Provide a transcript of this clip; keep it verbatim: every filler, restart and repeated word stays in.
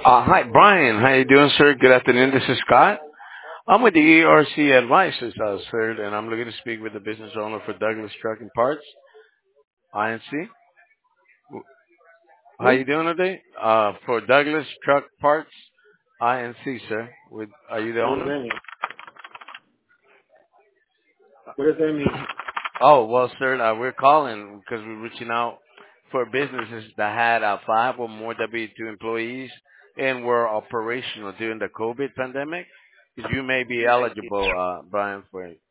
Uh, hi, Brian. How you doing, sir? Good afternoon. This is Scott. I'm with the E R C Advisors, uh, sir, and I'm looking to speak with the business owner for Douglas Trucking Parts, I N C. How Who? you doing today? Uh, for Douglas Truck Parts, I N C, sir. With Are you the What does owner? that mean? What does that mean? Oh, well, sir, uh, we're calling because we're reaching out for businesses that had uh, five or more W two employees and were operational during the COVID pandemic. You may be eligible, uh, Brian, for it.